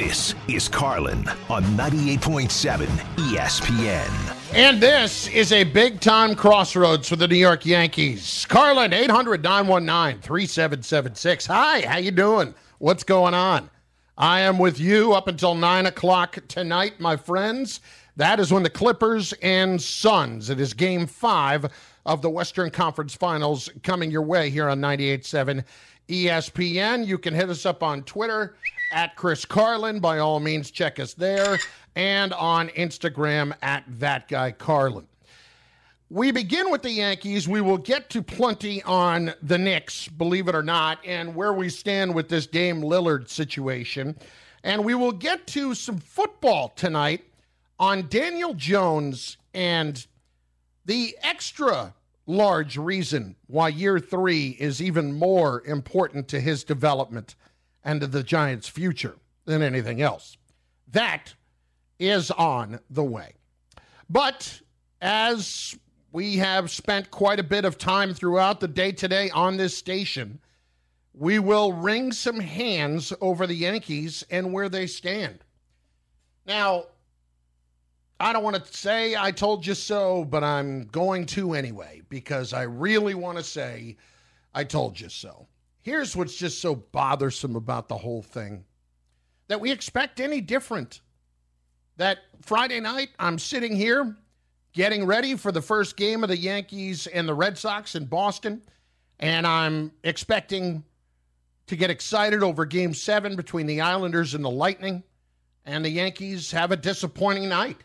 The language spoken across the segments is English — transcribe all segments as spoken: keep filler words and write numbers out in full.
This is Carlin on ninety-eight point seven E S P N. And this is a big-time crossroads for the New York Yankees. Carlin, eight hundred, nine one nine, three seven seven six. Hi, how you doing? What's going on? I am with you up until nine o'clock tonight, my friends. That is when the Clippers and Suns, it is game five of the Western Conference Finals coming your way here on ninety-eight point seven E S P N. You can hit us up on Twitter at Chris Carlin. By all means, check us there. And on Instagram at That Guy Carlin. We begin with the Yankees. We will get to plenty on the Knicks, believe it or not, and where we stand with this Dame Lillard situation. And we will get to some football tonight on Daniel Jones and the extra large reason why year three is even more important to his development and to the Giants' future than anything else. That is on the way. But as we have spent quite a bit of time throughout the day today on this station, we will wring some hands over the Yankees and where they stand. Now, I don't want to say I told you so, but I'm going to anyway, because I really want to say I told you so. Here's what's just so bothersome about the whole thing, that we expect any different. That Friday night, I'm sitting here getting ready for the first game of the Yankees and the Red Sox in Boston, and I'm expecting to get excited over Game seven between the Islanders and the Lightning, and the Yankees have a disappointing night.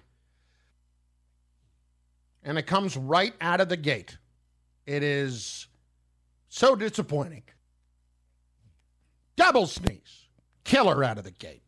And it comes right out of the gate. It is so disappointing. Double sneeze. Killer out of the gate.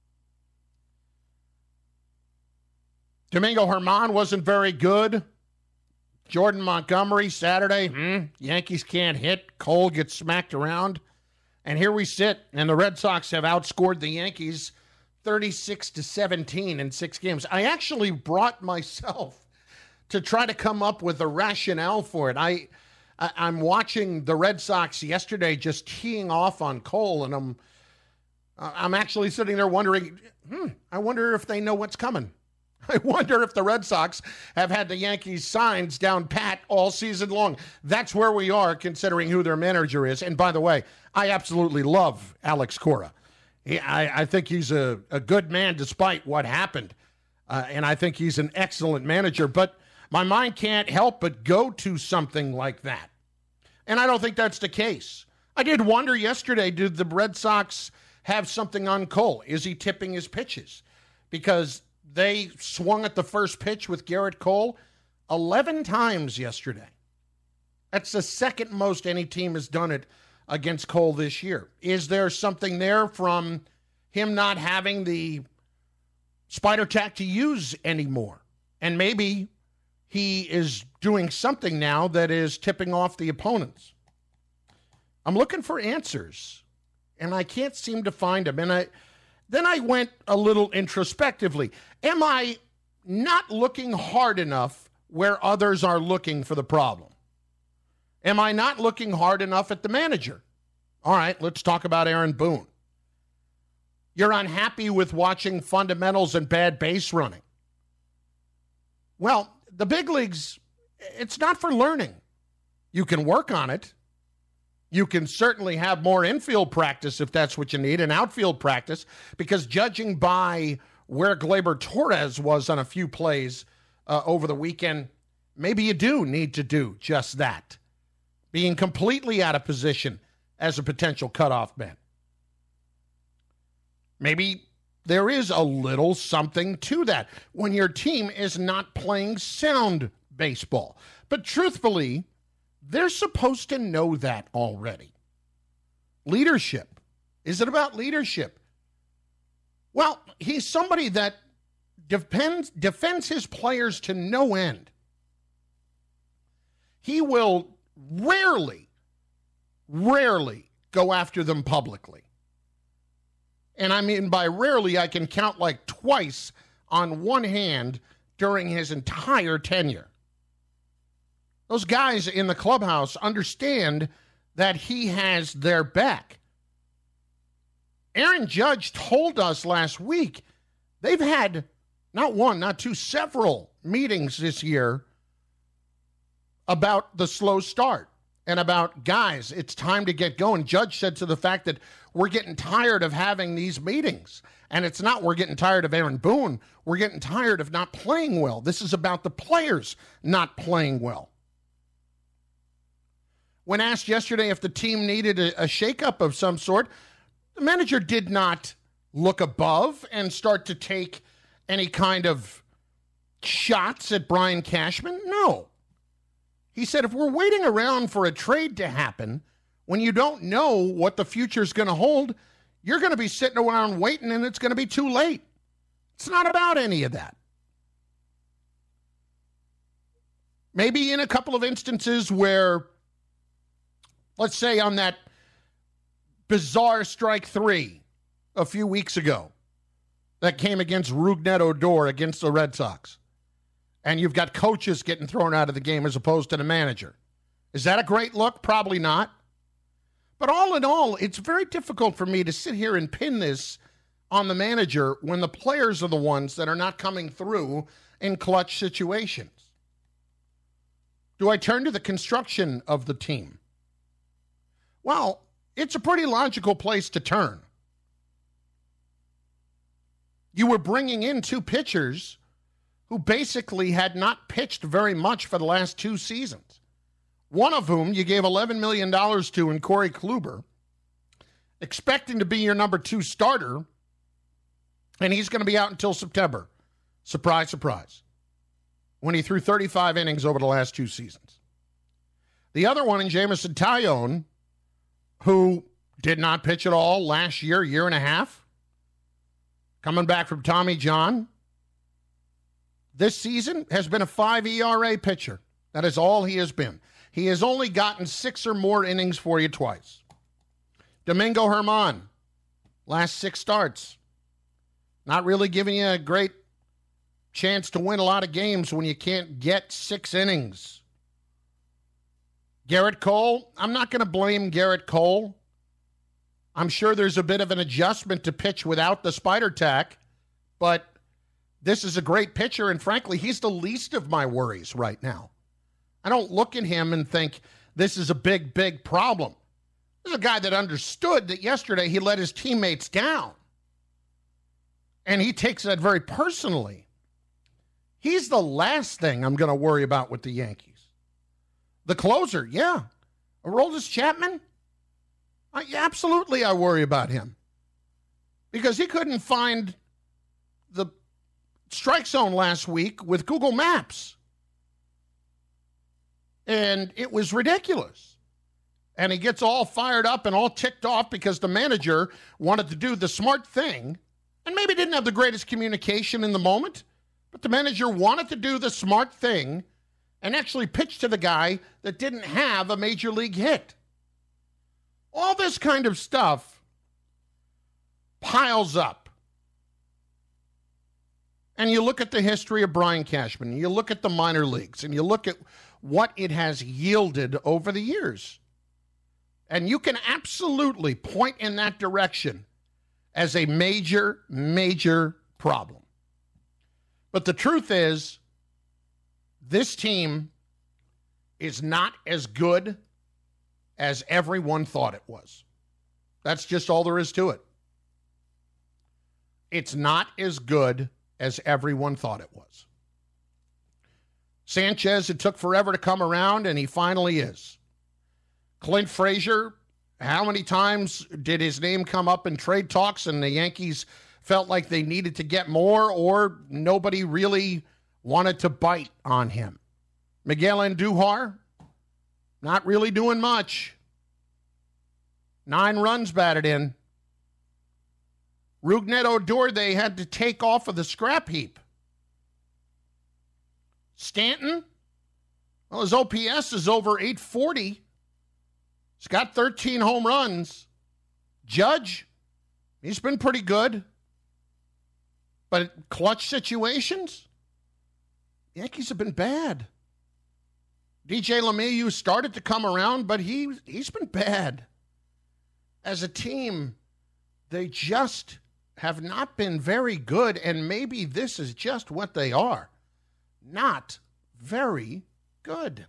Domingo Germán wasn't very good. Jordan Montgomery, Saturday, hmm, Yankees can't hit. Cole gets smacked around. And here we sit, and the Red Sox have outscored the Yankees thirty-six to seventeen in six games. I actually brought myself to try to come up with a rationale for it. I, I, I'm watching the Red Sox yesterday just teeing off on Cole, and I'm, I'm actually sitting there wondering, hmm, I wonder if they know what's coming. I wonder if the Red Sox have had the Yankees signs down pat all season long. That's where we are, considering who their manager is. And by the way, I absolutely love Alex Cora. He, I, I think he's a, a good man despite what happened. Uh, and I think he's an excellent manager. But my mind can't help but go to something like that. And I don't think that's the case. I did wonder yesterday, did the Red Sox have something on Cole? Is he tipping his pitches? Because they swung at the first pitch with Garrett Cole eleven times yesterday. That's the second most any team has done it against Cole this year. Is there something there from him not having the spider tack to use anymore? And maybe he is doing something now that is tipping off the opponents. I'm looking for answers, and I can't seem to find them. And I then I went a little introspectively. Am I not looking hard enough where others are looking for the problem? Am I not looking hard enough at the manager? All right, let's talk about Aaron Boone. You're unhappy with watching fundamentals and bad base running. Well, the big leagues, it's not for learning. You can work on it. You can certainly have more infield practice if that's what you need, and outfield practice, because judging by where Gleyber Torres was on a few plays uh, over the weekend, maybe you do need to do just that. Being completely out of position as a potential cutoff man. Maybe there is a little something to that when your team is not playing sound baseball. But truthfully, they're supposed to know that already. Leadership. Is it about leadership? Well, he's somebody that depends, defends his players to no end. He will rarely, rarely go after them publicly. And I mean, by rarely, I can count like twice on one hand during his entire tenure. Those guys in the clubhouse understand that he has their back. Aaron Judge told us last week they've had not one, not two, several meetings this year about the slow start and about, guys, it's time to get going. Judge said to the fact that we're getting tired of having these meetings. And it's not we're getting tired of Aaron Boone. We're getting tired of not playing well. This is about the players not playing well. When asked yesterday if the team needed a, a shakeup of some sort, the manager did not look above and start to take any kind of shots at Brian Cashman. No. He said, if we're waiting around for a trade to happen when you don't know what the future is going to hold, you're going to be sitting around waiting and it's going to be too late. It's not about any of that. Maybe in a couple of instances where, let's say on that bizarre strike three a few weeks ago that came against Rougned Odor against the Red Sox, and you've got coaches getting thrown out of the game as opposed to the manager. Is that a great look? Probably not. But all in all, it's very difficult for me to sit here and pin this on the manager when the players are the ones that are not coming through in clutch situations. Do I turn to the construction of the team? Well, it's a pretty logical place to turn. You were bringing in two pitchers who basically had not pitched very much for the last two seasons. One of whom you gave eleven million dollars to in Corey Kluber, expecting to be your number two starter, and he's going to be out until September. Surprise, surprise. When he threw thirty-five innings over the last two seasons. The other one in Jameson Taillon, who did not pitch at all last year, year and a half, coming back from Tommy John. This season has been a five E R A pitcher. That is all he has been. He has only gotten six or more innings for you twice. Domingo Germán, last six starts. Not really giving you a great chance to win a lot of games when you can't get six innings. Garrett Cole, I'm not going to blame Garrett Cole. I'm sure there's a bit of an adjustment to pitch without the spider tack, but this is a great pitcher, and frankly, he's the least of my worries right now. I don't look at him and think this is a big, big problem. This is a guy that understood that yesterday he let his teammates down, and he takes that very personally. He's the last thing I'm going to worry about with the Yankees. The closer, yeah. Aroldis Chapman? I, absolutely I worry about him. Because he couldn't find the strike zone last week with Google Maps. And it was ridiculous. And he gets all fired up and all ticked off because the manager wanted to do the smart thing and maybe didn't have the greatest communication in the moment, but the manager wanted to do the smart thing and actually pitch to the guy that didn't have a major league hit. All this kind of stuff piles up. And you look at the history of Brian Cashman, you look at the minor leagues, and you look at what it has yielded over the years. And you can absolutely point in that direction as a major, major problem. But the truth is, this team is not as good as everyone thought it was. That's just all there is to it. It's not as good as everyone thought it was. Sanchez, it took forever to come around, and he finally is. Clint Frazier, how many times did his name come up in trade talks and the Yankees felt like they needed to get more, or nobody really wanted to bite on him? Miguel Andujar, not really doing much. Nine runs batted in. Rougned Odor, they had to take off of the scrap heap. Stanton, well, his O P S is over eight forty. He's got thirteen home runs. Judge, he's been pretty good. But clutch situations, Yankees have been bad. D J LeMahieu started to come around, but he, he's been bad. As a team, they just have not been very good, and maybe this is just what they are. Not very good.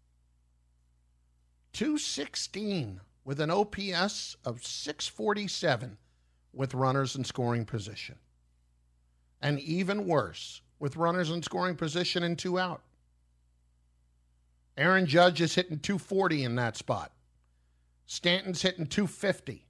two sixteen with an O P S of six forty-seven with runners in scoring position. And even worse, with runners in scoring position and two out. Aaron Judge is hitting two forty in that spot. Stanton's hitting two fifty.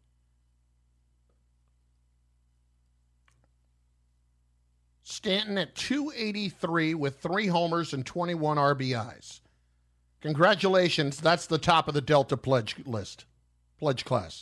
Stanton at two eighty-three with three homers and twenty-one R B Is. Congratulations, that's the top of the Delta pledge list, pledge class.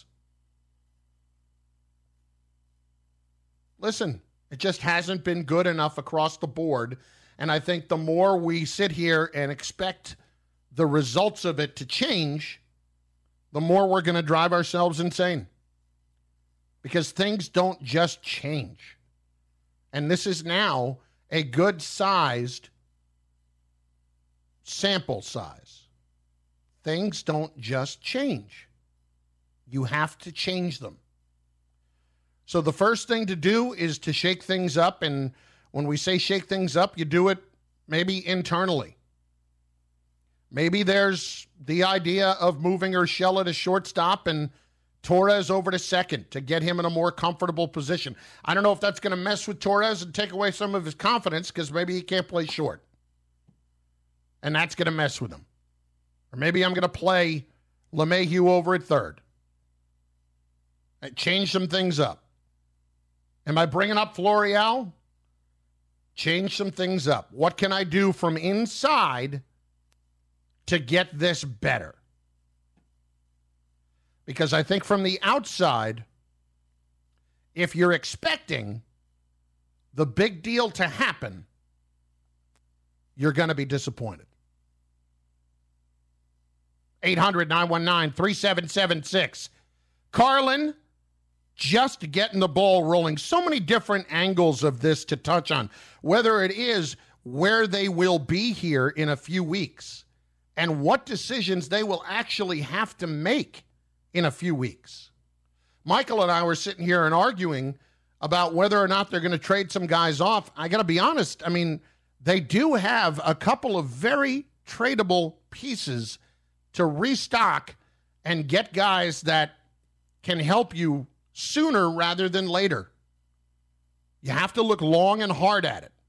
Listen, it just hasn't been good enough across the board, and I think the more we sit here and expect the results of it to change, the more we're going to drive ourselves insane. Because things don't just change. And this is now a good-sized sample size. Things don't just change. You have to change them. So the first thing to do is to shake things up. And when we say shake things up, you do it maybe internally. Maybe there's the idea of moving Urshela to shortstop and Torres over to second to get him in a more comfortable position. I don't know if that's going to mess with Torres and take away some of his confidence because maybe he can't play short. And that's going to mess with him. Or maybe I'm going to play LeMahieu over at third. Change some things up. Am I bringing up Florial? Change some things up. What can I do from inside to get this better? Because I think from the outside, if you're expecting the big deal to happen, you're going to be disappointed. eight hundred, nine one nine, three seven seven six. Carlin, just getting the ball rolling. So many different angles of this to touch on, whether it is where they will be here in a few weeks and what decisions they will actually have to make in a few weeks. Michael and I were sitting here and arguing about whether or not they're going to trade some guys off. I got to be honest. I mean, they do have a couple of very tradable pieces to restock and get guys that can help you sooner rather than later. You have to look long and hard at it.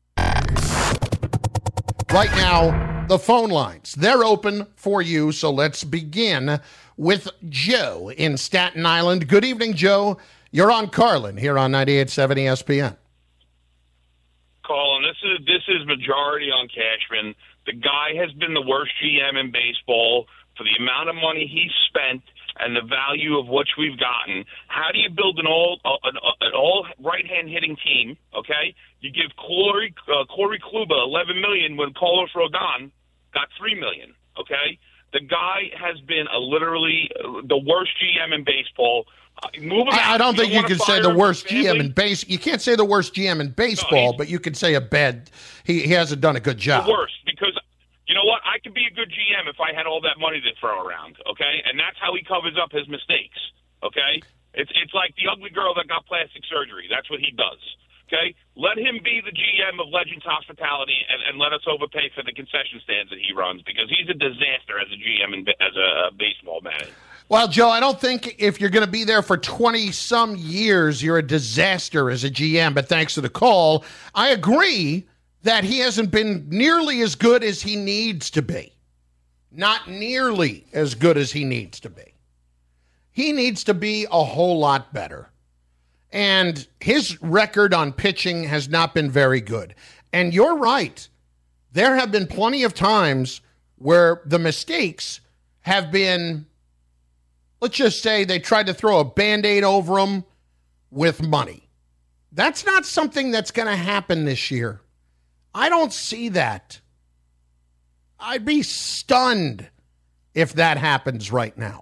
Right now, the phone lines, they're open for you, so let's begin with Joe in Staten Island. Good evening, Joe. You're on Carlin here on ninety-eight point seven E S P N. Carlin, this is this is majority on Cashman. The guy has been the worst G M in baseball for the amount of money he's spent and the value of which we've gotten. How do you build an all an, an all right-hand hitting team? Okay, you give Corey uh, Corey Kluber eleven million when Carlos Rodon got three million. Okay, the guy has been a literally uh, the worst G M in baseball. Uh, move him I, I don't you think don't you can say the worst G M in base. You can't say the worst G M in baseball, no, but you can say a bad. He he hasn't done a good job. The worst, because you know what? I could be a good G M if I had all that money to throw around. Okay, and that's how he covers up his mistakes. Okay, it's it's like the ugly girl that got plastic surgery. That's what he does. Okay, let him be the G M of Legends Hospitality and, and let us overpay for the concession stands that he runs, because he's a disaster as a G M and as a baseball man. Well, Joe, I don't think if you're going to be there for twenty-some years, you're a disaster as a G M, but thanks to the call, I agree that he hasn't been nearly as good as he needs to be. Not nearly as good as he needs to be. He needs to be a whole lot better. And his record on pitching has not been very good. And you're right. There have been plenty of times where the mistakes have been, let's just say they tried to throw a Band-Aid over him with money. That's not something that's going to happen this year. I don't see that. I'd be stunned if that happens right now.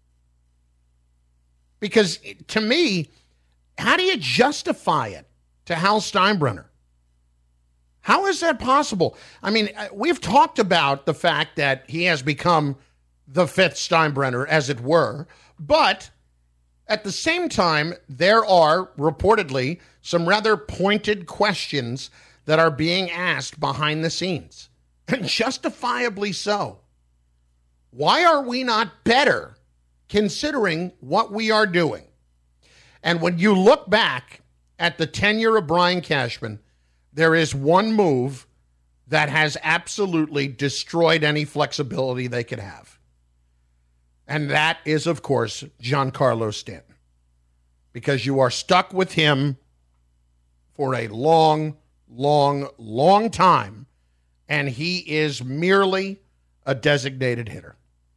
Because to me, how do you justify it to Hal Steinbrenner? How is that possible? I mean, we've talked about the fact that he has become the fifth Steinbrenner, as it were, but At the same time, there are reportedly some rather pointed questions that are being asked behind the scenes, and justifiably so. Why are we not better considering what we are doing? And when you look back at the tenure of Brian Cashman, there is one move that has absolutely destroyed any flexibility they could have. And that is, of course, Giancarlo Stanton. Because you are stuck with him for a long, long, long time, and he is merely a designated hitter.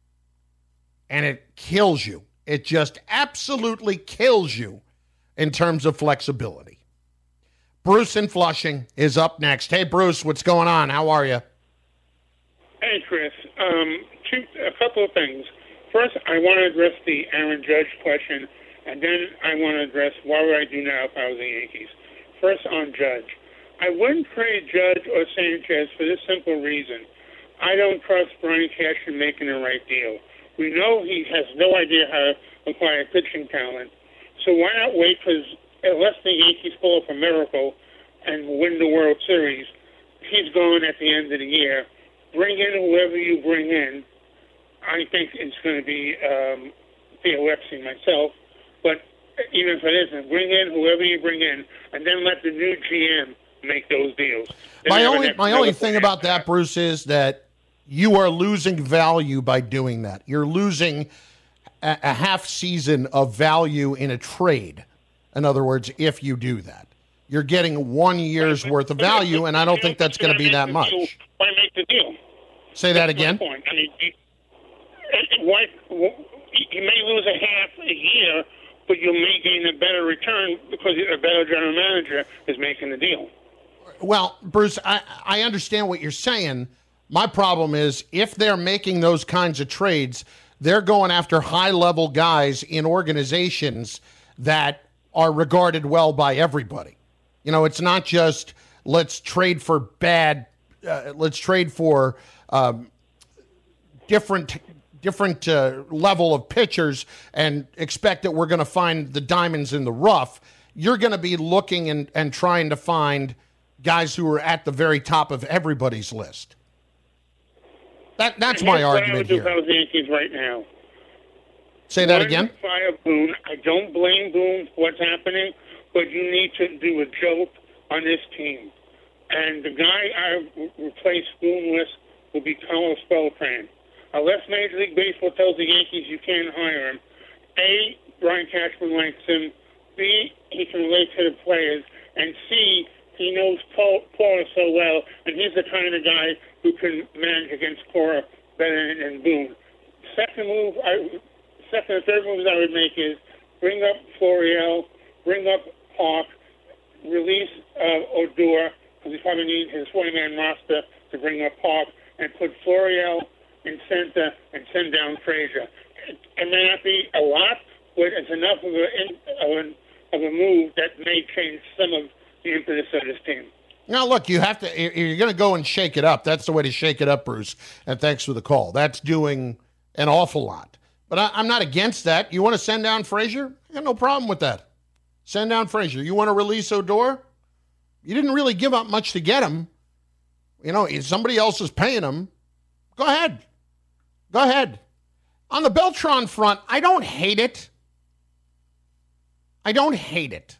And it kills you. It just absolutely kills you in terms of flexibility. Bruce in Flushing is up next. Hey, Bruce, what's going on? How are you? Hey, Chris. Um, two, a couple of things. First, I want to address the Aaron Judge question, and then I want to address what would I do now if I was the Yankees. First, on Judge. I wouldn't trade Judge or Sanchez for this simple reason. I don't trust Brian Cashman making the right deal. We know he has no idea how to acquire pitching talent. So why not wait? Because unless the Yankees pull off a miracle and win the World Series, he's gone at the end of the year. Bring in whoever you bring in. I think it's going to be um, Theo Epstein myself. But even if it isn't, bring in whoever you bring in, and then let the new G M make those deals. Then my only my only thing about that, Bruce, is that you are losing value by doing that. You're losing a, a half season of value in a trade. In other words, if you do that, you're getting one year's Right, worth of value, and I don't think that's going to be that much. Deal, why make the deal? Say that That's again. my point. I mean, you, why, you may lose a half a year, but you may gain a better return because a better general manager is making the deal. Well, Bruce, I, I understand what you're saying. My problem is if they're making those kinds of trades, they're going after high-level guys in organizations that are regarded well by everybody. You know, it's not just let's trade for bad, uh, let's trade for um, different different uh, level of pitchers and expect that we're going to find the diamonds in the rough. You're going to be looking and, and trying to find guys who are at the very top of everybody's list. That That's my argument here. What I would do if I was the Yankees right now. Say that One, again? Fire Boone. I don't blame Boone for what's happening, but you need to do a jolt on this team. And the guy I replace Boone with will be Carlos Beltran. Unless Major League Baseball tells the Yankees you can't hire him, A, Brian Cashman likes him, B, he can relate to the players, and C, he knows Cora so well, and he's the kind of guy who can manage against Cora better than Boone. Second move, I, second and third moves I would make is bring up Florial, bring up Hawk, release uh, Odor, because he probably needs his forty-man roster to bring up Hawk, and put Florial in center and send down Frazier. It may not be a lot, but it's enough of a, of a, of a move that may change some of the impetus of this team. Now, look, you have to, you're going to go and shake it up. That's the way to shake it up, Bruce. And thanks for the call. That's doing an awful lot. But I, I'm not against that. You want to send down Frazier? I got no problem with that. Send down Frazier. You want to release Odor? You didn't really give up much to get him. You know, if somebody else is paying him, go ahead. Go ahead. On the Beltran front, I don't hate it. I don't hate it.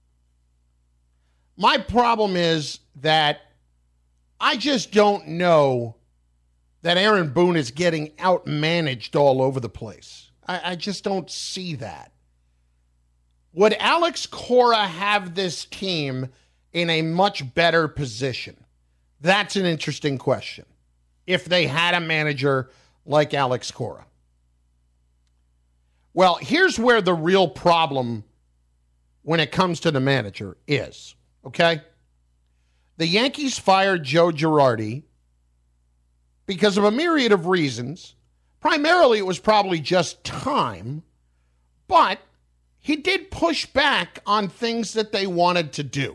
My problem is that I just don't know that Aaron Boone is getting outmanaged all over the place. I, I just don't see that. Would Alex Cora have this team in a much better position? That's an interesting question. If they had a manager like Alex Cora. Well, here's where the real problem when it comes to the manager is, okay? The Yankees fired Joe Girardi because of a myriad of reasons. Primarily, it was probably just time, but he did push back on things that they wanted to do.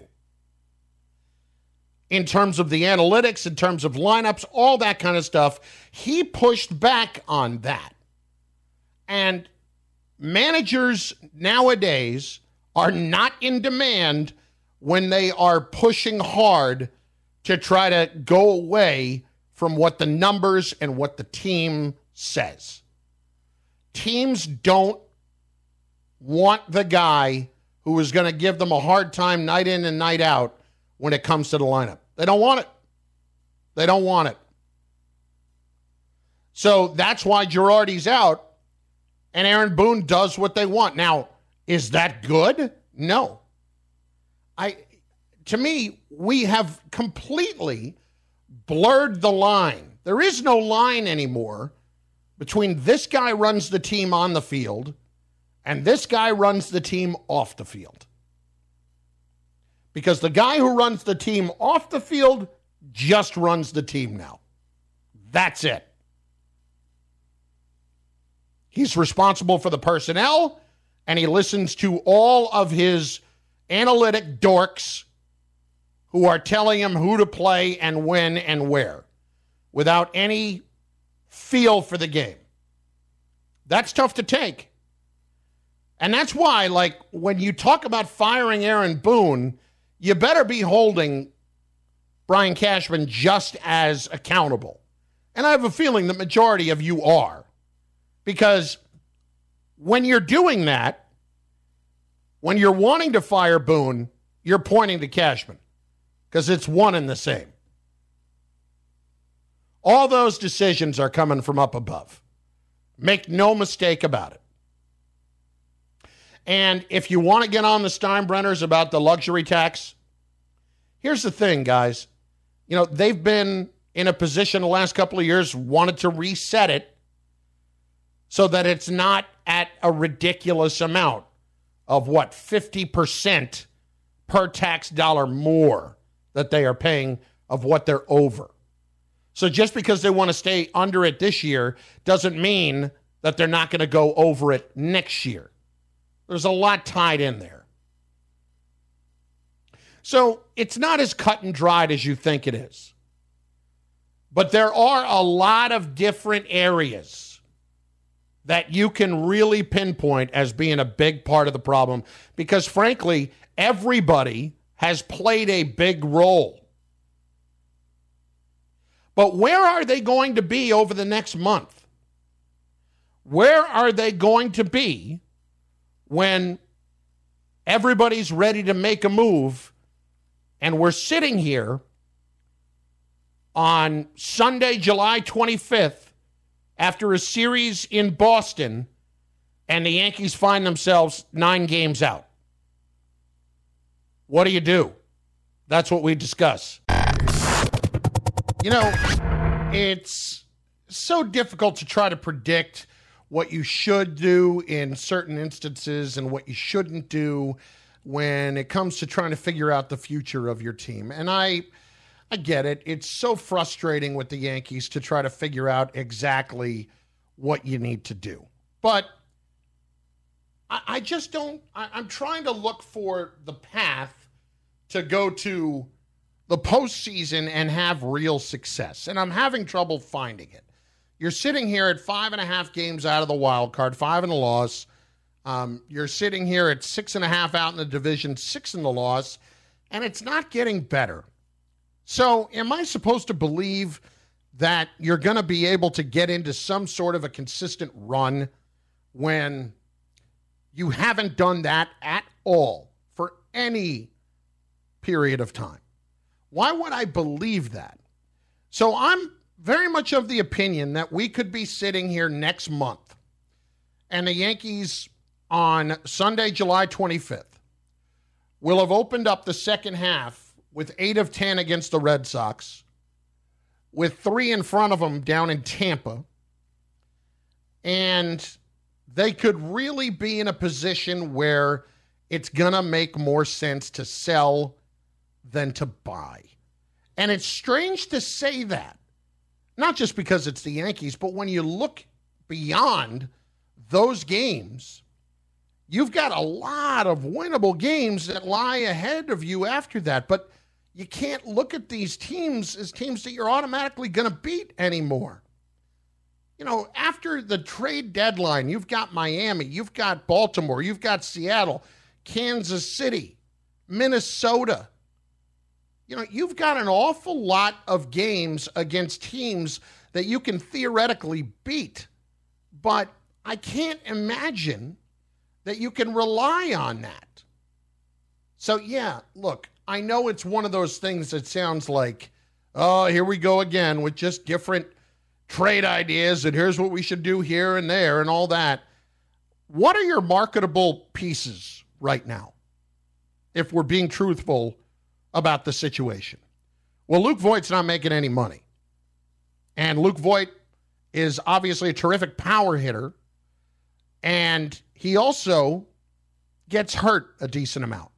In terms of the analytics, in terms of lineups, all that kind of stuff, he pushed back on that. And managers nowadays are not in demand when they are pushing hard to try to go away from what the numbers and what the team says. Teams don't want the guy who is going to give them a hard time night in and night out when it comes to the lineup. They don't want it. They don't want it. So that's why Girardi's out and Aaron Boone does what they want. Now, is that good? No. I, to me, we have completely blurred the line. There is no line anymore between this guy runs the team on the field and this guy runs the team off the field. Because the guy who runs the team off the field just runs the team now. That's it. He's responsible for the personnel, and he listens to all of his analytic dorks who are telling him who to play and when and where without any feel for the game. That's tough to take. And that's why, like, when you talk about firing Aaron Boone, you better be holding Brian Cashman just as accountable. And I have a feeling the majority of you are. Because when you're doing that, when you're wanting to fire Boone, you're pointing to Cashman. Because it's one and the same. All those decisions are coming from up above. Make no mistake about it. And if you want to get on the Steinbrenners about the luxury tax, here's the thing, guys. You know, they've been in a position the last couple of years, wanted to reset it so that it's not at a ridiculous amount of, what, fifty percent per tax dollar more that they are paying of what they're over. So just because they want to stay under it this year doesn't mean that they're not going to go over it next year. There's a lot tied in there. So it's not as cut and dried as you think it is. But there are a lot of different areas that you can really pinpoint as being a big part of the problem because, frankly, everybody has played a big role. But where are they going to be over the next month? Where are they going to be when everybody's ready to make a move and we're sitting here on Sunday, July twenty-fifth, after a series in Boston, and the Yankees find themselves nine games out? What do you do? That's what we discuss. You know, it's so difficult to try to predict what you should do in certain instances and what you shouldn't do when it comes to trying to figure out the future of your team. And I I get it. It's so frustrating with the Yankees to try to figure out exactly what you need to do. But I, I just don't, I, I'm trying to look for the path to go to the postseason and have real success. And I'm having trouble finding it. You're sitting here at five and a half games out of the wild card, five in the loss. Um, you're sitting here at six and a half out in the division, six in the loss, and it's not getting better. So am I supposed to believe that you're going to be able to get into some sort of a consistent run when you haven't done that at all for any period of time? Why would I believe that? So I'm very much of the opinion that we could be sitting here next month and the Yankees on Sunday, July twenty-fifth will have opened up the second half with eight of ten against the Red Sox, with three in front of them down in Tampa, and they could really be in a position where it's going to make more sense to sell than to buy. And it's strange to say that, not just because it's the Yankees, but when you look beyond those games, you've got a lot of winnable games that lie ahead of you after that. But you can't look at these teams as teams that you're automatically going to beat anymore. You know, after the trade deadline, you've got Miami, you've got Baltimore, you've got Seattle, Kansas City, Minnesota. You know, you've got an awful lot of games against teams that you can theoretically beat. But I can't imagine that you can rely on that. So, yeah, look, I know it's one of those things that sounds like, oh, here we go again with just different trade ideas, and here's what we should do here and there and all that. What are your marketable pieces right now, if we're being truthful about the situation? Well, Luke Voigt's not making any money. And Luke Voigt is obviously a terrific power hitter, and he also gets hurt a decent amount.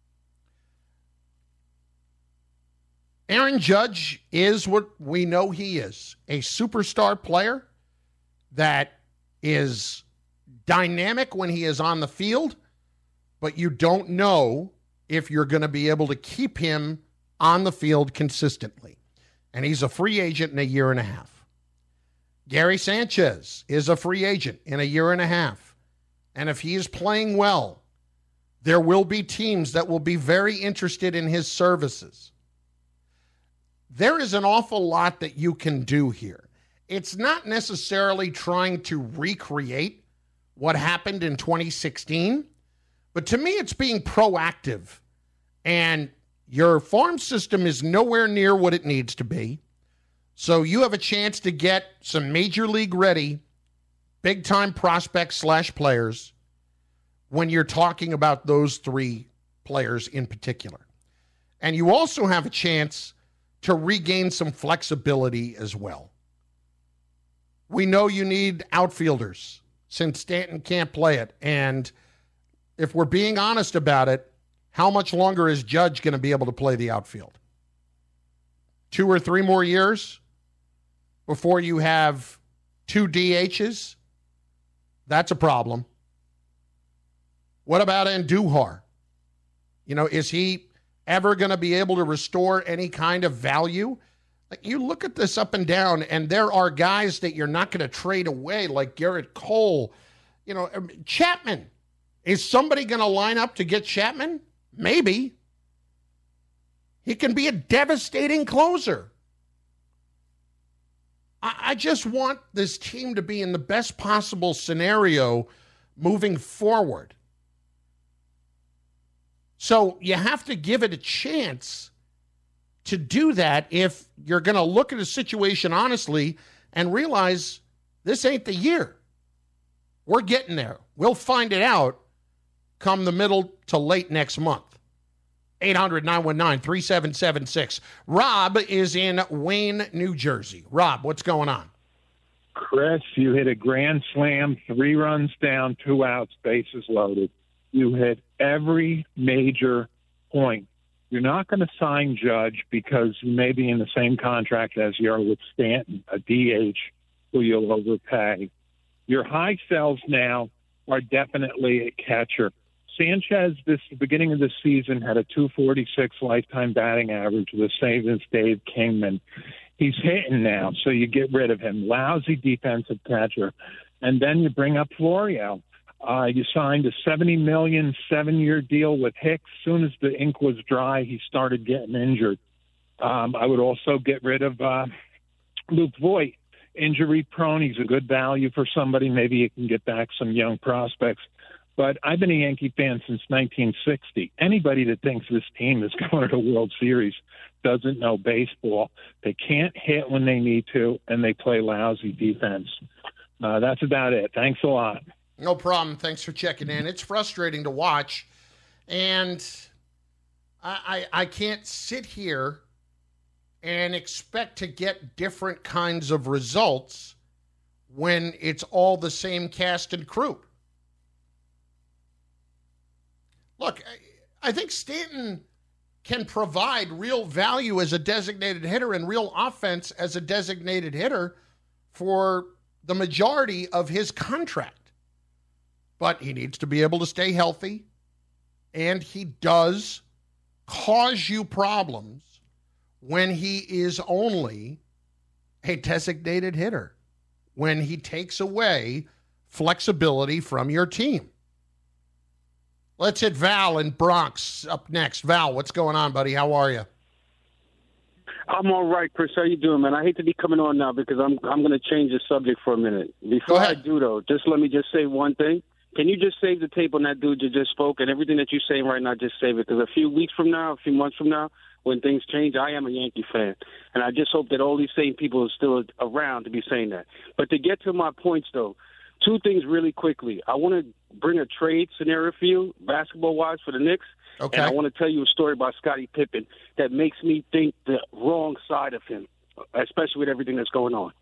Aaron Judge is what we know he is, a superstar player that is dynamic when he is on the field, but you don't know if you're going to be able to keep him on the field consistently. And he's a free agent in a year and a half. Gary Sanchez is a free agent in a year and a half. And if he is playing well, there will be teams that will be very interested in his services. There is an awful lot that you can do here. It's not necessarily trying to recreate what happened in twenty sixteen, but to me, it's being proactive. And your farm system is nowhere near what it needs to be. So you have a chance to get some major league ready, big-time prospects slash players when you're talking about those three players in particular. And you also have a chance to regain some flexibility as well. We know you need outfielders since Stanton can't play it. And if we're being honest about it, how much longer is Judge going to be able to play the outfield? Two or three more years before you have two D Hs? That's a problem. What about Andujar? You know, is he ever going to be able to restore any kind of value? Like, you look at this up and down, and there are guys that you're not going to trade away, like Garrett Cole. You know, Chapman. Is somebody going to line up to get Chapman? Maybe. He can be a devastating closer. I, I just want this team to be in the best possible scenario moving forward. So you have to give it a chance to do that if you're going to look at a situation honestly and realize this ain't the year. We're getting there. We'll find it out come the middle to late next month. eight hundred, nine one nine, three seven seven six. Rob is in Wayne, New Jersey. Rob, what's going on? Chris, you hit a grand slam, three runs down, two outs, bases loaded. You hit every major point. You're not going to sign Judge because you may be in the same contract as you are with Stanton, a D H who you'll overpay. Your high sells now are definitely a catcher. Sanchez, this the beginning of the season, had a two forty-six lifetime batting average, the same as Dave Kingman. He's hitting now, so you get rid of him. Lousy defensive catcher. And then you bring up Florio. Uh, you signed a seventy million dollars seven-year deal with Hicks. As soon as the ink was dry, he started getting injured. Um, I would also get rid of uh, Luke Voigt. Injury prone. He's a good value for somebody. Maybe you can get back some young prospects. But I've been a Yankee fan since nineteen sixty. Anybody that thinks this team is going to the World Series doesn't know baseball. They can't hit when they need to, and they play lousy defense. Uh, that's about it. Thanks a lot. No problem. Thanks for checking in. It's frustrating to watch, and I, I, I can't sit here and expect to get different kinds of results when it's all the same cast and crew. Look, I think Stanton can provide real value as a designated hitter and real offense as a designated hitter for the majority of his contract. But he needs to be able to stay healthy, and he does cause you problems when he is only a designated hitter. when he takes away flexibility from your team. Let's hit Val in Bronx up next. Val, what's going on, buddy? How are you? I'm all right, Chris. How you doing, man? I hate to be coming on now because I'm I'm going to change the subject for a minute. Before I do, though, just let me just say one thing. Can you just save the tape on that dude you just spoke, and everything that you're saying right now, just save it? Because a few weeks from now, a few months from now, when things change, I am a Yankee fan. And I just hope that all these same people are still around to be saying that. But to get to my points, though, two things really quickly. I want to bring a trade scenario for you, basketball-wise, for the Knicks. Okay. And I want to tell you a story about Scottie Pippen that makes me think the wrong side of him, especially with everything that's going on.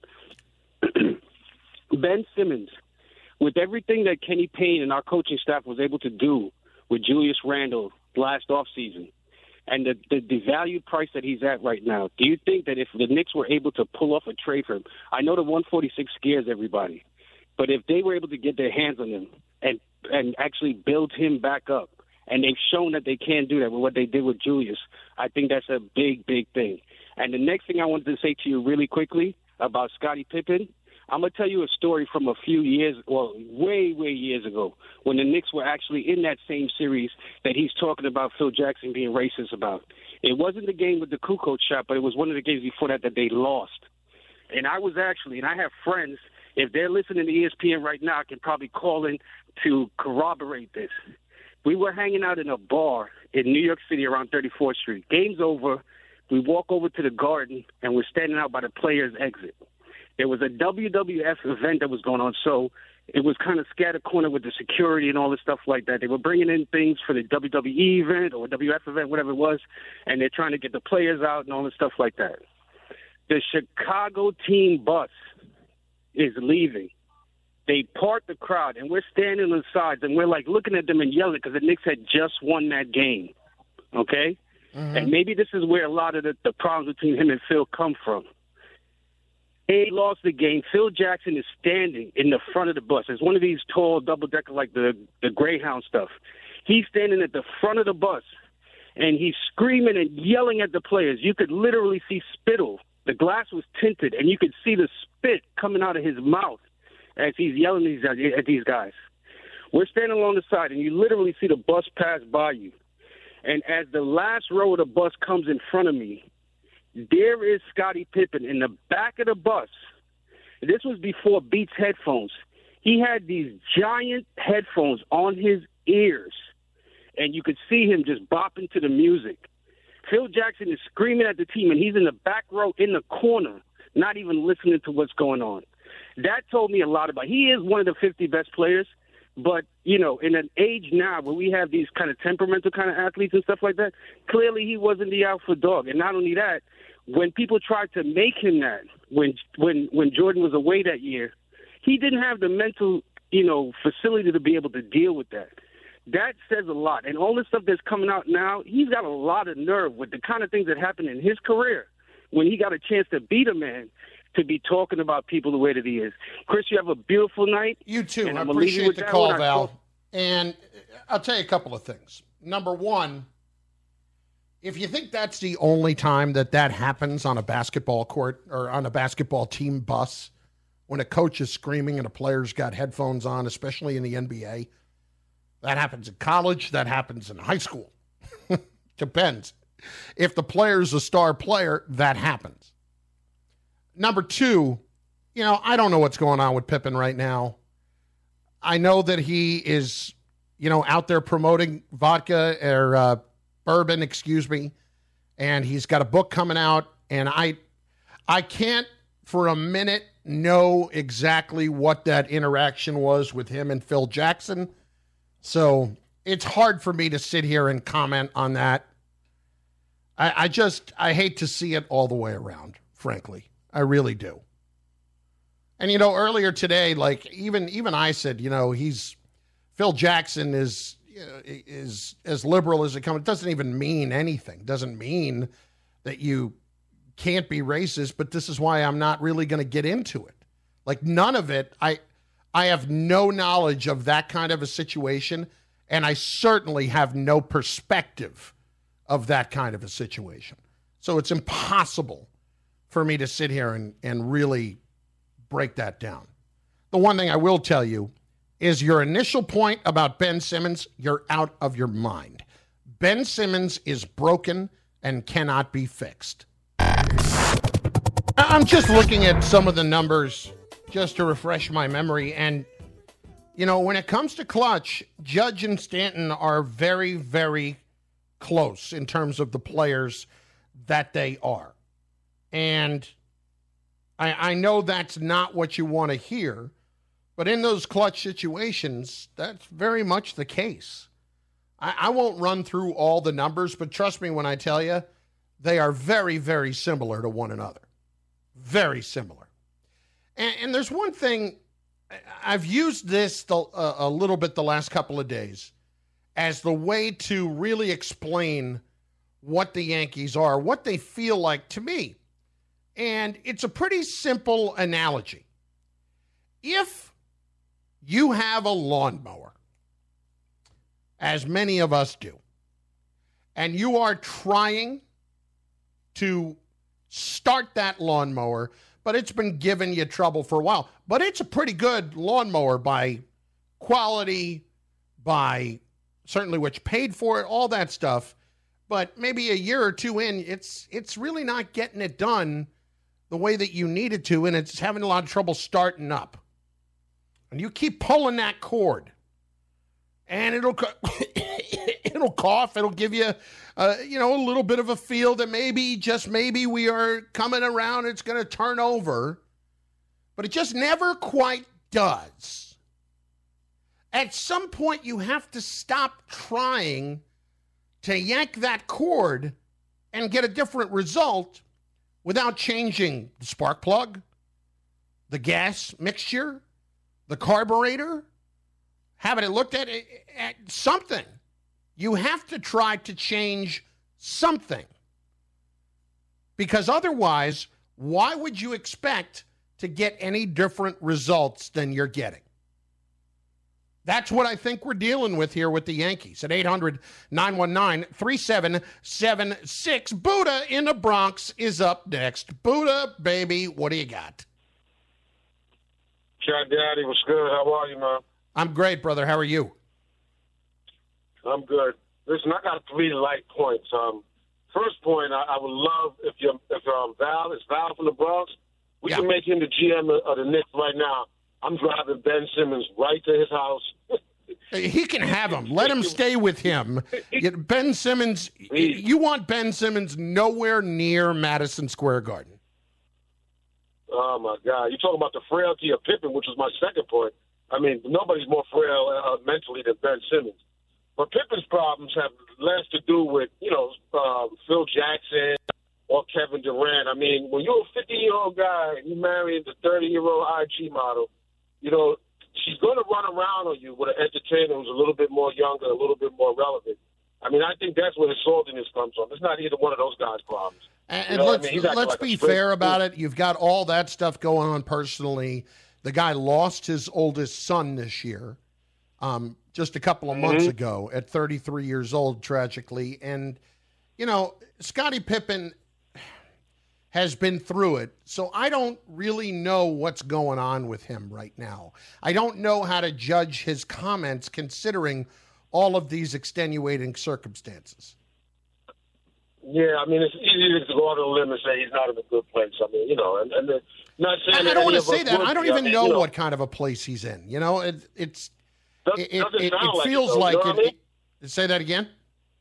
Ben Simmons, with everything that Kenny Payne and our coaching staff was able to do with Julius Randle last offseason, and the, the devalued price that he's at right now, do you think that if the Knicks were able to pull off a trade for him, I know the one forty-six scares everybody, but if they were able to get their hands on him and and actually build him back up, and they've shown that they can do that with what they did with Julius, I think that's a big, big thing. And the next thing I wanted to say to you really quickly about Scottie Pippen, I'm going to tell you a story from a few years, well, way, way years ago, when the Knicks were actually in that same series that he's talking about Phil Jackson being racist about. It wasn't the game with the Kukoc shot, but it was one of the games before that that they lost. And I was actually, and I have friends, if they're listening to E S P N right now, I can probably call in to corroborate this. We were hanging out in a bar in New York City around thirty-fourth Street. Game's over. We walk over to the Garden, and we're standing out by the players' exit. There was a W W F event that was going on, so it was kind of scattered corner with the security and all this stuff like that. They were bringing in things for the W W E event or W F event, whatever it was, and they're trying to get the players out and all this stuff like that. The Chicago team bus is leaving. They part the crowd, and we're standing on the sides, and we're, like, looking at them and yelling because the Knicks had just won that game, okay? Mm-hmm. And maybe this is where a lot of the, the problems between him and Phil come from. They lost the game. Phil Jackson is standing in the front of the bus. It's one of these tall double-decker, like the, the Greyhound stuff. He's standing at the front of the bus, and he's screaming and yelling at the players. You could literally see spittle. The glass was tinted, and you could see the spit coming out of his mouth as he's yelling these, at these guys. We're standing along the side, and you literally see the bus pass by you. And as the last row of the bus comes in front of me, there is Scottie Pippen in the back of the bus. This was before Beats headphones. He had these giant headphones on his ears, and you could see him just bopping to the music. Phil Jackson is screaming at the team, and he's in the back row in the corner, not even listening to what's going on. That told me a lot about. He is one of the fifty best players, but, you know, in an age now where we have these kind of temperamental kind of athletes and stuff like that, clearly he wasn't the alpha dog. And not only that, when people tried to make him that, when when when Jordan was away that year, he didn't have the mental, you know, facility to be able to deal with that. That says a lot. And all the stuff that's coming out now, he's got a lot of nerve with the kind of things that happened in his career when he got a chance to beat a man, to be talking about people the way that he is. Chris, you have a beautiful night. You too. And I I'm appreciate the call, Val. Call. And I'll tell you a couple of things. Number one, if you think that's the only time that that happens on a basketball court or on a basketball team bus, when a coach is screaming and a player's got headphones on, especially in the N B A, that happens in college, that happens in high school. Depends. If the player's a star player, that happens. Number two, you know, I don't know what's going on with Pippen right now. I know that he is, you know, out there promoting vodka or uh, bourbon, excuse me, and he's got a book coming out, and I, I can't for a minute know exactly what that interaction was with him and Phil Jackson, so it's hard for me to sit here and comment on that. I, I just, I hate to see it all the way around, frankly. I really do. And, you know, earlier today, like, even even I said, you know, he's, Phil Jackson is, you know, is as liberal as it comes. It doesn't even mean anything. It doesn't mean that you can't be racist, but this is why I'm not really going to get into it. Like, none of it, I, I have no knowledge of that kind of a situation, and I certainly have no perspective of that kind of a situation. So it's impossible for me to sit here and, and really break that down. The one thing I will tell you is your initial point about Ben Simmons, you're out of your mind. Ben Simmons is broken and cannot be fixed. I'm just looking at some of the numbers just to refresh my memory. And, you know, when it comes to clutch, Judge and Stanton are very, very close in terms of the players that they are. And I, I know that's not what you want to hear, but in those clutch situations, that's very much the case. I, I won't run through all the numbers, but trust me when I tell you, they are very, very similar to one another. Very similar. And, and there's one thing, I've used this the, uh, a little bit the last couple of days as the way to really explain what the Yankees are, what they feel like to me. And it's a pretty simple analogy. If you have a lawnmower, as many of us do, and you are trying to start that lawnmower, but it's been giving you trouble for a while. But it's a pretty good lawnmower by quality, by certainly what you paid for it, all that stuff. But maybe a year or two in, it's it's really not getting it done the way that you need it to, and it's having a lot of trouble starting up. And you keep pulling that cord, and it'll it'll cough. It'll give you, uh, you know, a little bit of a feel that maybe, just maybe, we are coming around. It's going to turn over, but it just never quite does. At some point, you have to stop trying to yank that cord and get a different result without changing the spark plug, the gas mixture, the carburetor, having it looked at, at something. You have to try to change something. Because otherwise, why would you expect to get any different results than you're getting? That's what I think we're dealing with here with the Yankees at eight hundred, nine one nine, three seven seven six. Buddha in the Bronx is up next. Buddha, baby, what do you got? Cat Daddy, what's good? How are you, man? I'm great, brother. How are you? I'm good. Listen, I got three light points. Um, first point, I, I would love if you if um, Val is Val from the Bronx, we yeah. can make him the G M of, of the Knicks right now. I'm driving Ben Simmons right to his house. He can have him. Let him stay with him. Ben Simmons, you want Ben Simmons nowhere near Madison Square Garden. Oh, my God. You're talking about the frailty of Pippen, which was my second point. I mean, nobody's more frail uh, mentally than Ben Simmons. But Pippen's problems have less to do with, you know, uh, Phil Jackson or Kevin Durant. I mean, when you're a fifty-year-old guy and you marry the thirty-year-old I G model, you know, she's going to run around on you with an entertainer who's a little bit more younger, a little bit more relevant. I mean, I think that's where his saltiness comes from. It's not either one of those guys' problems. And, and let's, I mean, let's like be fair about it. You've got all that stuff going on personally. The guy lost his oldest son this year, um, just a couple of months mm-hmm. ago at thirty-three years old, tragically. And, you know, Scottie Pippen has been through it, so I don't really know what's going on with him right now. I don't know how to judge his comments considering all of these extenuating circumstances. Yeah, I mean, it's easy to go out on a limb and say he's not in a good place. I mean, you know, and, and not saying I, I don't want to say that. Would, I don't even I mean, know, you know what kind of a place he's in. You know, it, it's does, it, it, it, it feels like, it, like you know it, I mean? it. Say that again.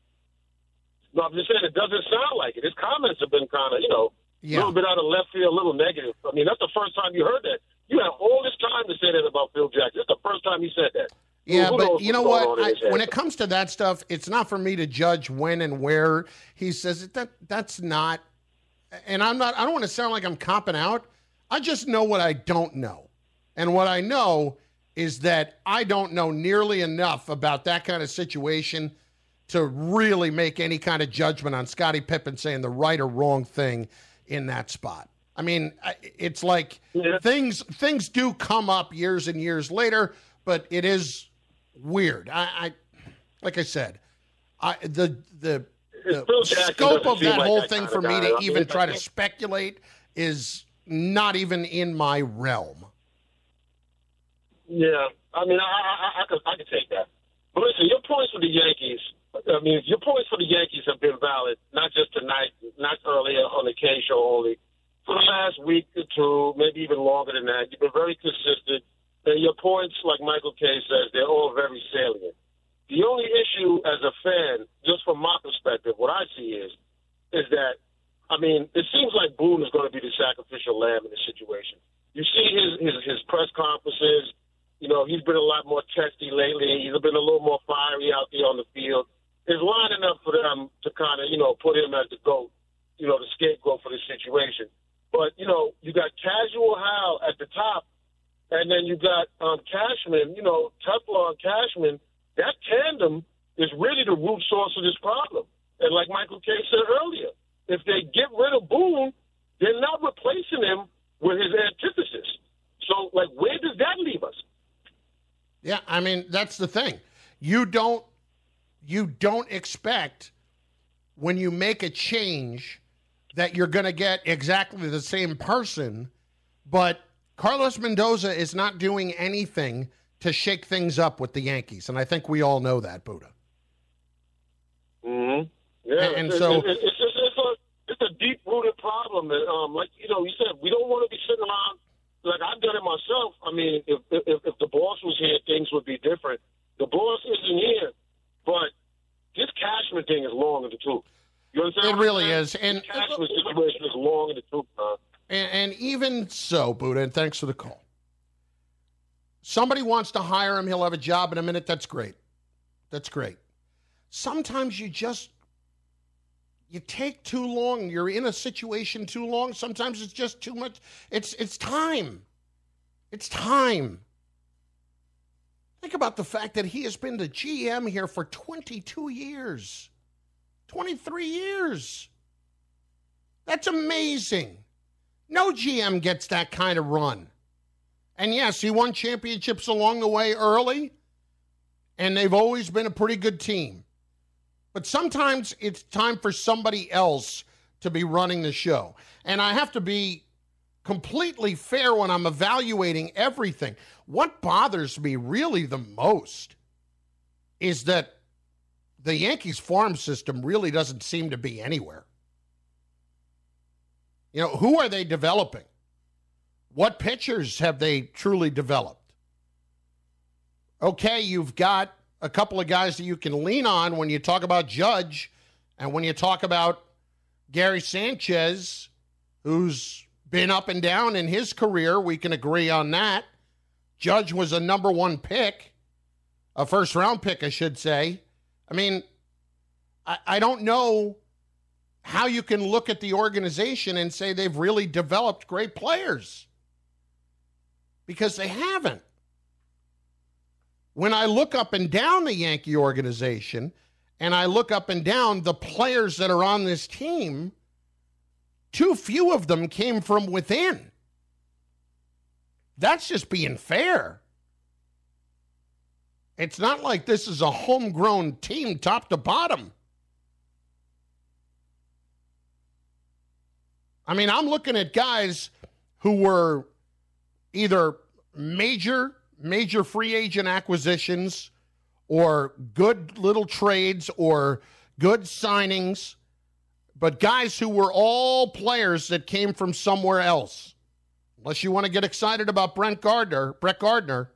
No, I'm just saying it doesn't sound like it. His comments have been kind of, you know, yeah. a little bit out of left field, a little negative. I mean, that's the first time you heard that. You had all this time to say that about Phil Jackson. It's the first time he said that. Yeah, Who but you know what? I, when it comes to that stuff, it's not for me to judge when and where he says it. That that's not, and I'm not. I don't want to sound like I'm copping out. I just know what I don't know, and what I know is that I don't know nearly enough about that kind of situation to really make any kind of judgment on Scottie Pippen saying the right or wrong thing in that spot. I mean, it's like yeah. things things do come up years and years later, but it is weird. I, I like I said, I the the, the scope of that like whole that thing kind for of me guy. to I even mean, try to speculate is not even in my realm. Yeah, I mean, I, I, I, could, I could take that. But listen, your points for the Yankees, I mean, your points for the Yankees have been valid, not just tonight, not earlier on the K show only. For the last week or two, maybe even longer than that, you've been very consistent. And your points, like Michael Kay says, they're all very salient. The only issue as a fan, just from my perspective, what I see is, is that, I mean, it seems like Boone is going to be the sacrificial lamb in this situation. You see his, his, his press conferences. You know, he's been a lot more testy lately. He's been a little more fiery out there on the field. It's lining up for them to kind of, you know, put him as the GOAT, you know, the scapegoat for this situation. But, you know, you got Casual Hal at the top, and then you got um, Cashman, you know, Teflon Cashman. That tandem is really the root source of this problem. And like Michael Kay said earlier, if they get rid of Boone, they're not replacing him with his antithesis. So, like, where does that leave us? Yeah, I mean, that's the thing. You don't you don't expect when you make a change that you're going to get exactly the same person, but Carlos Mendoza is not doing anything to shake things up with the Yankees, and I think we all know that, Buddha. Mm-hmm. Yeah, and, and it's, so it's, it's, it's, it's, a, it's a deep-rooted problem. And, um, like, you know, you said, we don't want to be sitting around. Like, I've done it myself. I mean, if, if if the boss was here, things would be different. The boss isn't here, but this Cashman thing is long in the tooth. You understand? It really is. And this Cashman situation is long in the tooth, man. And, and even so, Buddha, and thanks for the call. Somebody wants to hire him, he'll have a job in a minute. That's great. That's great. Sometimes you just, you take too long. You're in a situation too long. Sometimes it's just too much. It's it's time. It's time. Think about the fact that he has been the G M here for twenty-two years. twenty-three years. That's amazing. No G M gets that kind of run. And yes, he won championships along the way early, and they've always been a pretty good team. But sometimes it's time for somebody else to be running the show. And I have to be completely fair when I'm evaluating everything. What bothers me really the most is that the Yankees farm system really doesn't seem to be anywhere. You know, who are they developing? What pitchers have they truly developed? Okay, you've got a couple of guys that you can lean on when you talk about Judge and when you talk about Gary Sanchez, who's been up and down in his career. We can agree on that. Judge was a number one pick, a first-round pick, I should say. I mean, I, I don't know how you can look at the organization and say they've really developed great players, because they haven't. When I look up and down the Yankee organization and I look up and down the players that are on this team, too few of them came from within. That's just being fair. It's not like this is a homegrown team top to bottom. I mean, I'm looking at guys who were either major major free agent acquisitions or good little trades or good signings, but guys who were all players that came from somewhere else. Unless you want to get excited about Brent Gardner, Brett Gardner,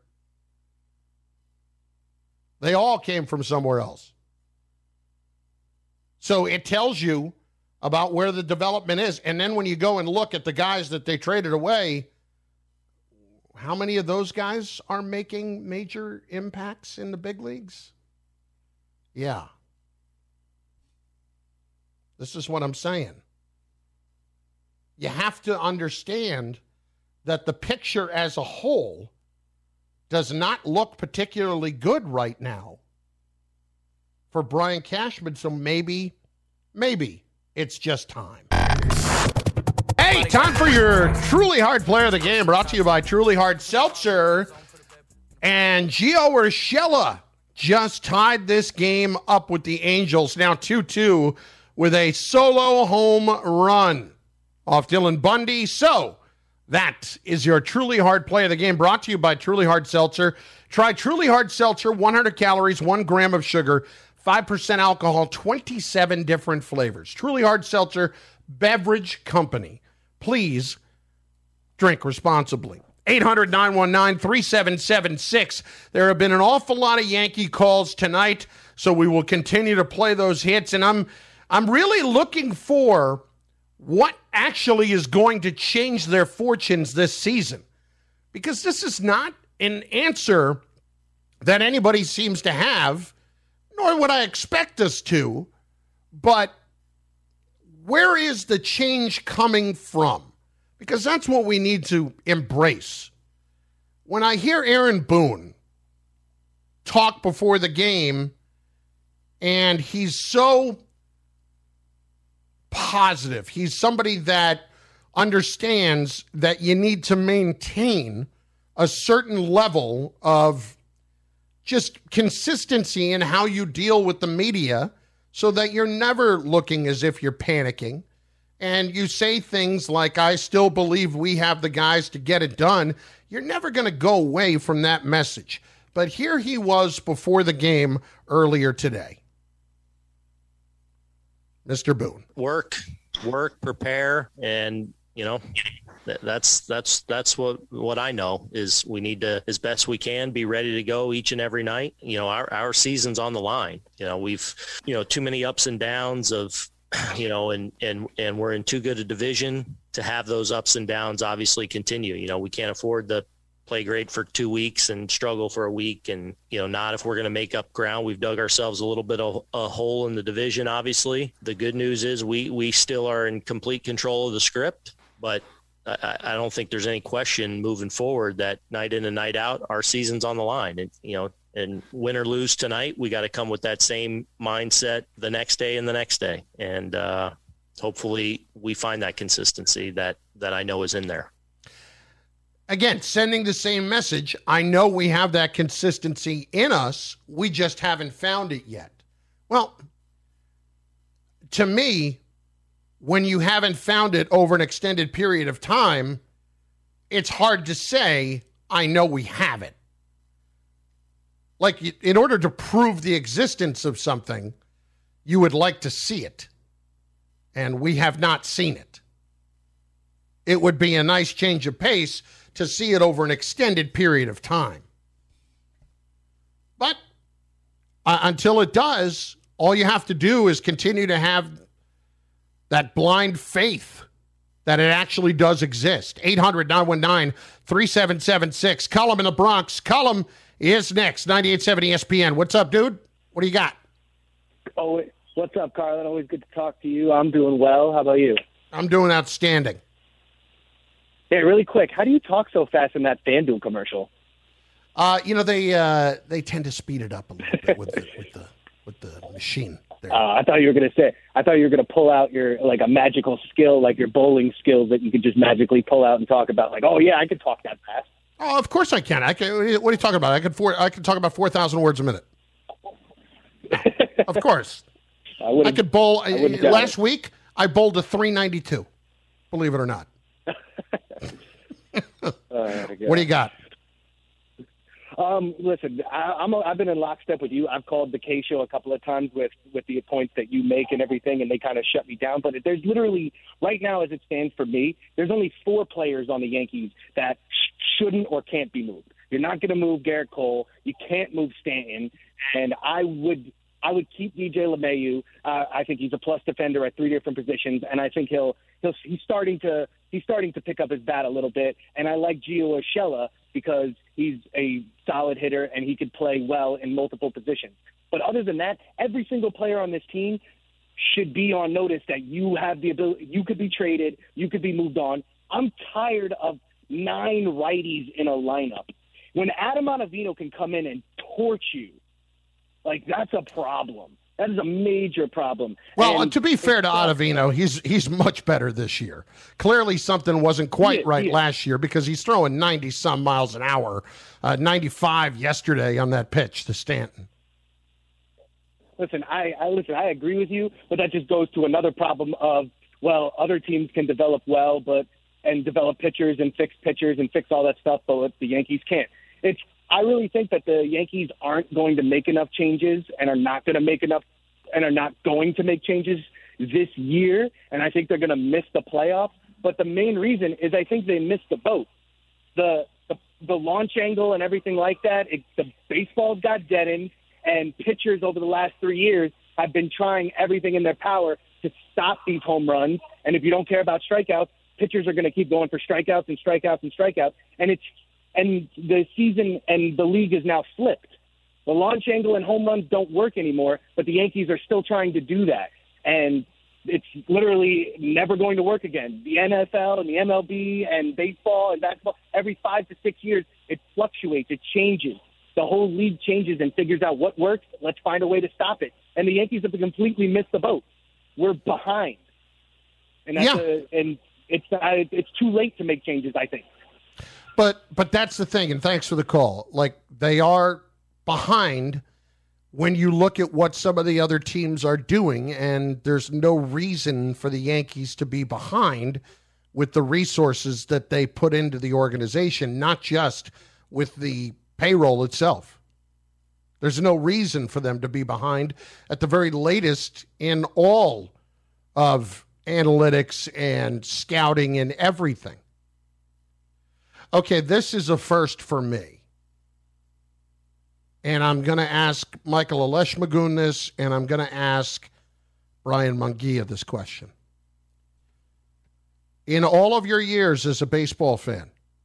they all came from somewhere else. So it tells you about where the development is. And then when you go and look at the guys that they traded away, how many of those guys are making major impacts in the big leagues? Yeah. This is what I'm saying. You have to understand that the picture as a whole does not look particularly good right now for Brian Cashman. So maybe, maybe it's just time. Hey, time for your Truly Hard Player of the Game, brought to you by Truly Hard Seltzer. And Gio Urshela just tied this game up with the Angels, now two two, with a solo home run off Dylan Bundy. So, That is your Truly Hard play of the game, brought to you by Truly Hard Seltzer. Try Truly Hard Seltzer, one hundred calories, one gram of sugar, five percent alcohol, twenty-seven different flavors. Truly Hard Seltzer Beverage Company. Please drink responsibly. eight hundred, nine one nine, three seven seven six. There have been an awful lot of Yankee calls tonight, so we will continue to play those hits. And I'm I'm really looking for what actually is going to change their fortunes this season. Because this is not an answer that anybody seems to have, nor would I expect us to. But where is the change coming from? Because that's what we need to embrace. When I hear Aaron Boone talk before the game, and he's so positive, he's somebody that understands that you need to maintain a certain level of just consistency in how you deal with the media so that you're never looking as if you're panicking. And you say things like, I still believe we have the guys to get it done. You're never going to go away from that message. But here he was before the game earlier today. Mister Boone. Work, work, prepare, and, you know, that's that's that's what what I know is we need to, as best we can, be ready to go each and every night. You know, our, our season's on the line. You know, we've, you know, too many ups and downs of, you know, and, and, and we're in too good a division to have those ups and downs obviously continue. You know, we can't afford to play great for two weeks and struggle for a week. And, you know, not if we're going to make up ground. We've dug ourselves a little bit of a hole in the division, obviously. The good news is we, we still are in complete control of the script, but I, I don't think there's any question moving forward that night in and night out, our season's on the line. And, you know, and win or lose tonight, we got to come with that same mindset the next day and the next day. And uh, hopefully we find that consistency that, that I know is in there. Again, sending the same message. I know we have that consistency in us. We just haven't found it yet. Well, to me, when you haven't found it over an extended period of time, it's hard to say, I know we have it. Like, in order to prove the existence of something, you would like to see it. And we have not seen it. It would be a nice change of pace to see it over an extended period of time. But uh, until it does, all you have to do is continue to have that blind faith that it actually does exist. eight hundred, nine one nine, three seven seven six. Cullum in the Bronx. Cullum is next. ninety-eight point seven E S P N. What's up, dude? What do you got? Oh, what's up, Carlin? Always good to talk to you. I'm doing well. How about you? I'm doing outstanding. Hey, really quick, how do you talk so fast in that FanDuel commercial? Uh, you know, they uh, they tend to speed it up a little bit with the with the with the machine there. Uh, I thought you were going to say, I thought you were going to pull out your, like, a magical skill, like your bowling skills that you could just magically pull out and talk about, like, oh, yeah, I could talk that fast. Oh, of course I can. I can. What are you talking about? I could four, I could talk about four thousand words a minute. Of course. I, I could bowl. I last week, I bowled a three ninety-two, believe it or not. Oh, what do you got? Um, listen, I, I'm a, I've been in lockstep with you. I've called the K show a couple of times with, with the points that you make and everything, and they kind of shut me down. But there's literally, right now as it stands for me, there's only four players on the Yankees that sh- shouldn't or can't be moved. You're not going to move Garrett Cole. You can't move Stanton. And I would I would keep D J LeMahieu. Uh, I think he's a plus defender at three different positions, and I think he'll he'll he's starting to he's starting to pick up his bat a little bit. And I like Gio Urshela because he's a solid hitter and he could play well in multiple positions. But other than that, every single player on this team should be on notice that you have the ability. You could be traded. You could be moved on. I'm tired of nine righties in a lineup. When Adam Ottavino can come in and torch you, like, that's a problem. That is a major problem. Well, and to be fair to Ottavino, he's he's much better this year. Clearly something wasn't quite right last year because he's throwing ninety-some miles an hour, uh, ninety-five yesterday on that pitch to Stanton. Listen, I, I listen. I agree with you, but that just goes to another problem of, well, other teams can develop well, but and develop pitchers and fix pitchers and fix all that stuff, but the Yankees can't. It's I really think that the Yankees aren't going to make enough changes and are not going to make enough and are not going to make changes this year, and I think they're going to miss the playoffs. But the main reason is I think they missed the boat. The the, the launch angle and everything like that, it, the baseball got deadened, and pitchers over the last three years have been trying everything in their power to stop these home runs. And if you don't care about strikeouts, pitchers are going to keep going for strikeouts and strikeouts and strikeouts. And it's and the season and the league is now flipped. The launch angle and home runs don't work anymore, but the Yankees are still trying to do that. And it's literally never going to work again. The N F L and the M L B and baseball and basketball, every five to six years, it fluctuates, it changes. The whole league changes and figures out what works. Let's find a way to stop it. And the Yankees have completely missed the boat. We're behind. And that's yeah. a, and it's uh, it's too late to make changes, I think. But but that's the thing, and thanks for the call. Like, they are behind when you look at what some of the other teams are doing, and there's no reason for the Yankees to be behind with the resources that they put into the organization, not just with the payroll itself. There's no reason for them to be behind at the very latest in all of analytics and scouting and everything. Okay, this is a first for me. And I'm going to ask Michael Aleshmagun this, and I'm going to ask Brian Mungia this question. In all of your years as a baseball fan,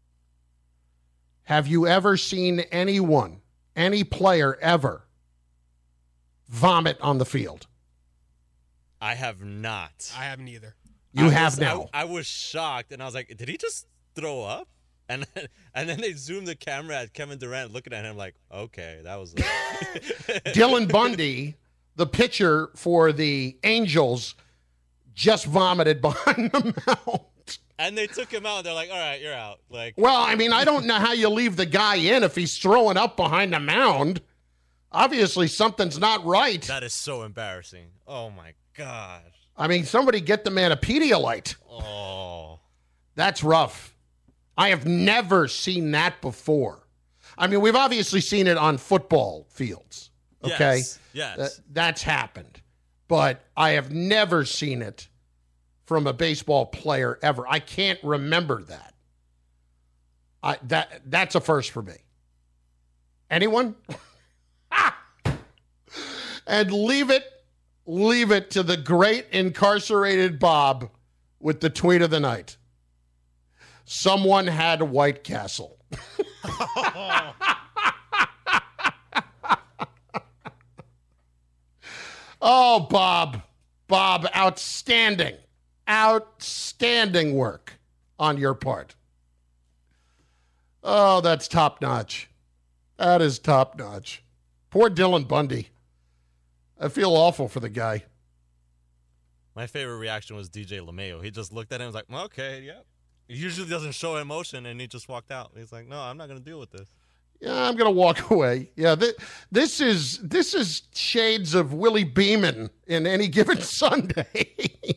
have you ever seen anyone, any player ever, vomit on the field? I have not. I haven't either. You I have was, now. I, I was shocked, and I was like, did he just throw up? And then, and then they zoomed the camera at Kevin Durant looking at him like, okay, that was... Dylan Bundy, the pitcher for the Angels, just vomited behind the mound. And they took him out. They're like, all right, you're out. Like, well, I mean, I don't know how you leave the guy in if he's throwing up behind the mound. Obviously, something's not right. That is so embarrassing. Oh, my gosh. I mean, somebody get the man a Pedialyte. Oh. That's rough. I have never seen that before. I mean, we've obviously seen it on football fields. Okay? Yes. yes. Th- that's happened. But I have never seen it from a baseball player ever. I can't remember that. I that that's a first for me. Anyone? And leave it, leave it to the great incarcerated Bob with the tweet of the night. Someone had White Castle. Oh, Bob. Bob, outstanding. Outstanding work on your part. Oh, that's top notch. That is top notch. Poor Dylan Bundy. I feel awful for the guy. My favorite reaction was D J LeMayo. He just looked at him and was like, okay, yep. He usually doesn't show emotion, and he just walked out. He's like, no, I'm not going to deal with this. Yeah, I'm going to walk away. Yeah, th- this is this is shades of Willie Beeman in Any Given Sunday.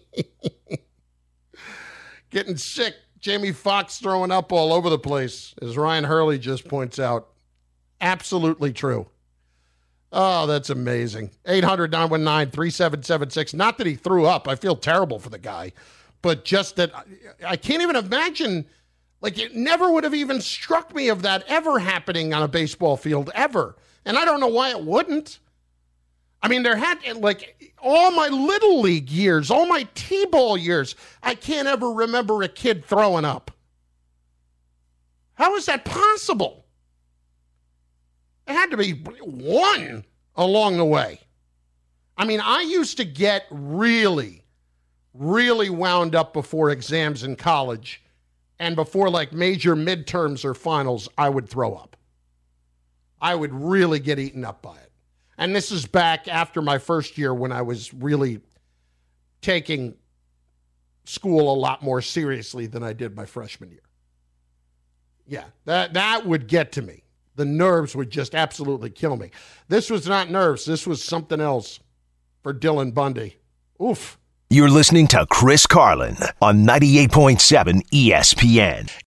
Getting sick. Jamie Foxx throwing up all over the place, as Ryan Hurley just points out. Absolutely true. Oh, that's amazing. eight hundred, nine one nine, three seven seven six. Not that he threw up. I feel terrible for the guy. But just that, I can't even imagine, like, it never would have even struck me of that ever happening on a baseball field, ever. And I don't know why it wouldn't. I mean, there had, like, all my Little League years, all my T-ball years, I can't ever remember a kid throwing up. How is that possible? It had to be one along the way. I mean, I used to get really, really wound up before exams in college, and before like major midterms or finals, I would throw up. I would really get eaten up by it. And this is back after my first year when I was really taking school a lot more seriously than I did my freshman year. Yeah, that, that would get to me. The nerves would just absolutely kill me. This was not nerves. This was something else for Dylan Bundy. Oof. You're listening to Chris Carlin on ninety-eight point seven E S P N.